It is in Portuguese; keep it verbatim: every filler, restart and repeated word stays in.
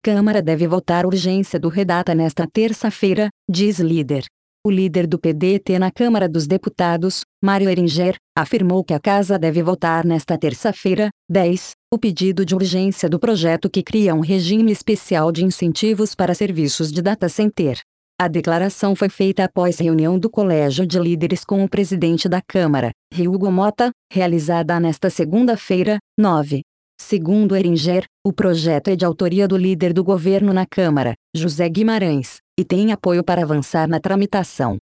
Câmara deve votar urgência do Redata nesta terça-feira, diz líder. O líder do P D T na Câmara dos Deputados, Mário Heringer, afirmou que a Casa deve votar nesta terça-feira, dez, o pedido de urgência do projeto que cria um regime especial de incentivos para serviços de data center. A declaração foi feita após reunião do Colégio de Líderes com o presidente da Câmara, Hugo Mota, realizada nesta segunda-feira, nove. Segundo Heringer, o projeto é de autoria do líder do governo na Câmara, José Guimarães, e tem apoio para avançar na tramitação.